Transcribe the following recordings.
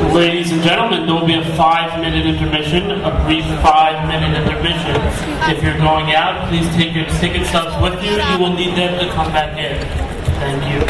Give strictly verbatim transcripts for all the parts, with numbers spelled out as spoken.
Ladies and gentlemen, there will be a five-minute intermission, a brief five-minute intermission. If you're going out, please take your ticket stubs with you. You will need them to come back in. Thank you.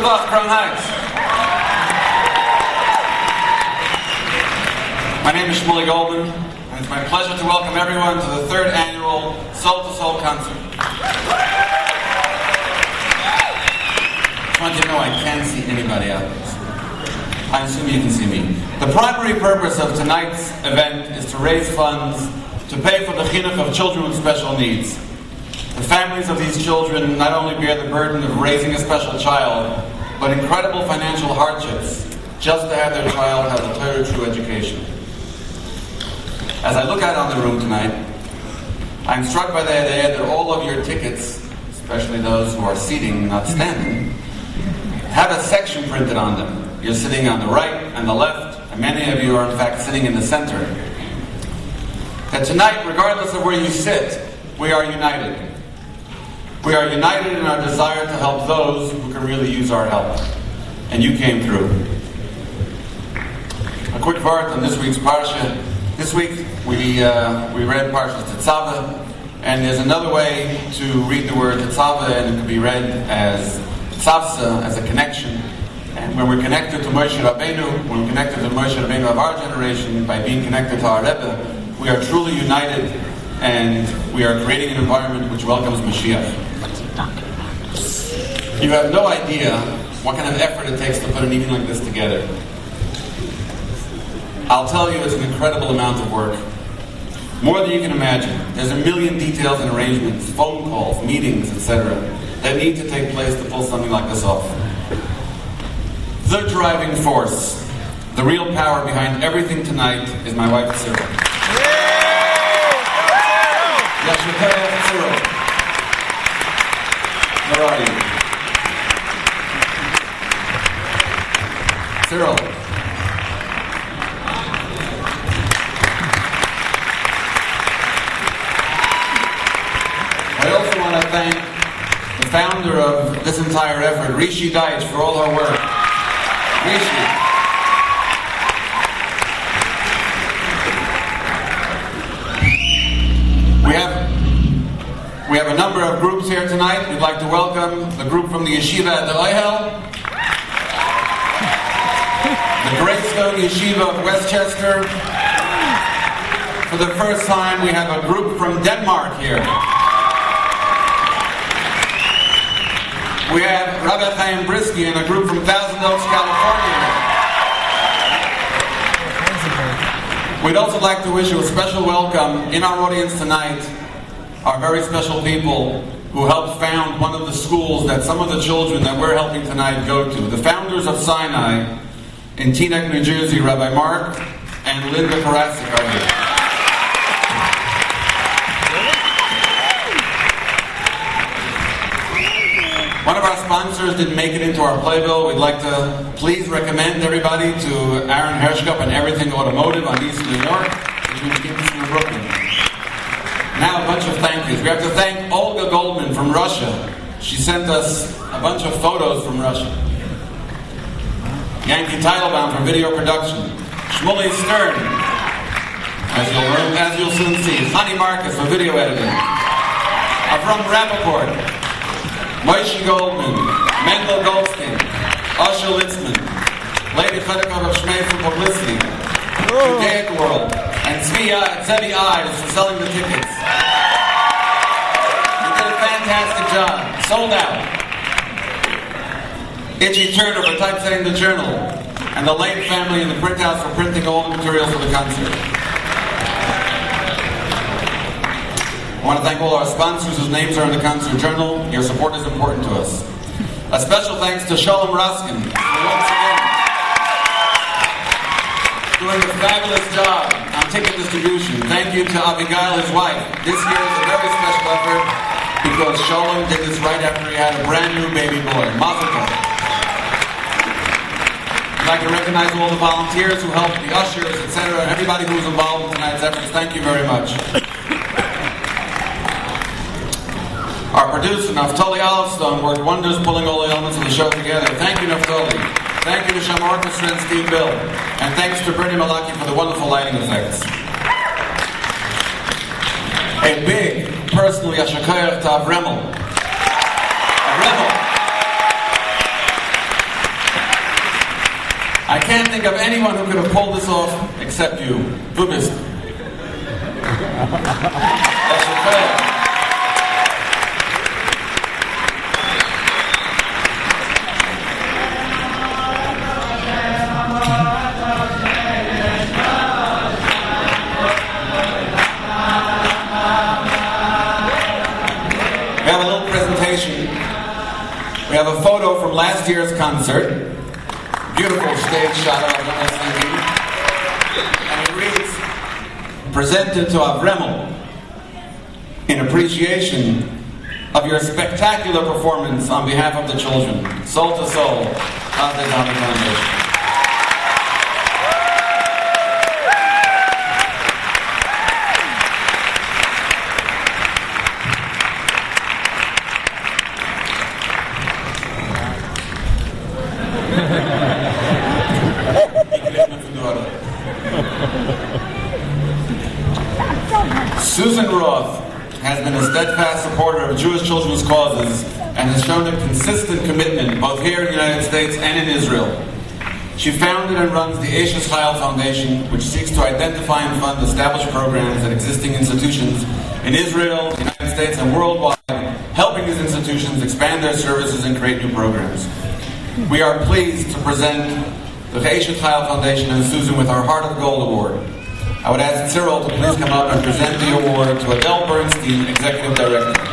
Shabbat, Crown Heights. My name is Shmuley Goldman, and it's my pleasure to welcome everyone to the third annual Soul to Soul concert. I just want you to know I can't see anybody out there. I assume you can see me. The primary purpose of tonight's event is to raise funds to pay for the chinuch of children with special needs. The families of these children not only bear the burden of raising a special child, but incredible financial hardships just to have their child have a Torah true education. As I look out on the room tonight, I'm struck by the idea that all of your tickets, especially those who are seating, not standing, have a section printed on them. You're sitting on the right and the left, and many of you are in fact sitting in the center. That tonight, regardless of where you sit, we are united. We are united in our desire to help those who can really use our help. And you came through. A quick word on this week's Parsha. This week we uh, we read Parshas Tetzaveh, and there's another way to read the word Tetzaveh, and it can be read as Tzavsa, as a connection. And when we're connected to Moshe Rabbeinu, when we're connected to Moshe Rabbeinu of our generation, by being connected to our Rebbe, we are truly united, and we are creating an environment which welcomes Mashiach. You have no idea what kind of effort it takes to put an evening like this together. I'll tell you, it's an incredible amount of work. More than you can imagine. There's a million details and arrangements, phone calls, meetings, et cetera, that need to take place to pull something like this off. The driving force, the real power behind everything tonight is my wife, Cyril. Yashikaya Cyril. Where are you? Cyril. I also want to thank the founder of this entire effort, Rishi Deitch, for all her work. Rishi. We have, we have a number of groups here tonight. We'd like to welcome the group from the Yeshiva at the Ohel, the Greystone Yeshiva of Westchester. For the first time, we have a group from Denmark here. We have Rabbi Chaim Brisky and a group from Thousand Oaks, California. We'd also like to wish you a special welcome in our audience tonight, our very special people who helped found one of the schools that some of the children that we're helping tonight go to. The founders of Sinai in Teaneck, New Jersey, Rabbi Mark and Linda Karasik are here. One of our sponsors didn't make it into our playbill. We'd like to please recommend everybody to Aaron Hershkop and Everything Automotive on East New York, between Kingston and Brooklyn. Now a bunch of thank yous. We have to thank Olga Goldman from Russia. She sent us a bunch of photos from Russia. Yankee Teitelbaum from video production. Shmuley Stern, as you'll, as you'll soon see. Honey Marcus for video editing. Avram Rappaport. Moshe Goldman, Mendel Goldstein, Usher Litzman, Lady Fedekov of Shmei for publicity, Judaic World, and Zvi Zevi Ives for selling the tickets. You did a fantastic job. Sold out. Itchy Turner for typesetting the journal, and the Lane family in the print house for printing all the materials for the concert. I want to thank all our sponsors whose names are in the concert journal. Your support is important to us. A special thanks to Shalom Raskin for once again doing a fabulous job on ticket distribution. Thank you to Abigail, his wife. This year is a very special effort because Shalom did this right after he had a brand new baby boy. Mazel tov. I'd like to recognize all the volunteers who helped, the ushers, et cetera, and everybody who was involved in tonight's efforts. Thank you very much. Our producer, Naftali Olafstone, worked wonders pulling all the elements of the show together. Thank you, Naftali. Thank you to Shama Orchestra and Steve Bill. And thanks to Bernie Malaki for the wonderful lighting effects. A big personal Yashakayach to Avremel. Avremel. I can't think of anyone who could have pulled this off except you. Du bist. That's your fair. We have a little presentation. We have a photo from last year's concert. Beautiful stage shot of Avremel singing. And it reads, presented to Avremel in appreciation of your spectacular performance on behalf of the children. Soul to soul, Chasdei David Foundation. Susan Roth has been a steadfast supporter of Jewish children's causes and has shown a consistent commitment both here in the United States and in Israel. She founded and runs the Eishes Chayil Foundation, which seeks to identify and fund established programs at existing institutions in Israel, the United States, and worldwide, helping these institutions expand their services and create new programs. We are pleased to present the Eishes Chayil Foundation and Susan with our Heart of Gold Award. I would ask Cyril to please come up and present the award to Adele Bernstein, Executive Director.